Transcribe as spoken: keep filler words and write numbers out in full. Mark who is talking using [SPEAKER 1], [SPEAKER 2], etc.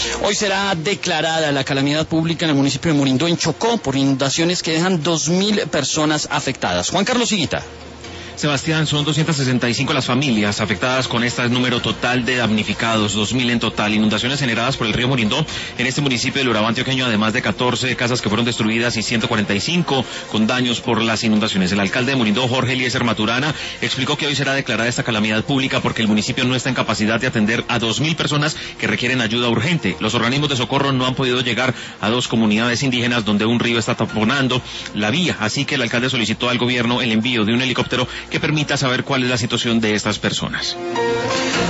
[SPEAKER 1] Hoy será declarada la calamidad pública en el municipio de Murindó, en Chocó, por inundaciones que dejan dos mil personas afectadas. Juan Carlos Higuita.
[SPEAKER 2] Sebastián, son doscientas sesenta y cinco las familias afectadas con este número total de damnificados, dos mil en total. Inundaciones generadas por el río Murindó en este municipio del Urabá antioqueño, además de catorce casas que fueron destruidas y ciento cuarenta y cinco con daños por las inundaciones. El alcalde de Murindó, Jorge Eliezer Maturana, explicó que hoy será declarada esta calamidad pública porque el municipio no está en capacidad de atender a dos mil personas que requieren ayuda urgente. Los organismos de socorro no han podido llegar a dos comunidades indígenas donde un río está taponando la vía, así que el alcalde solicitó al gobierno el envío de un helicóptero que permita saber cuál es la situación de estas personas.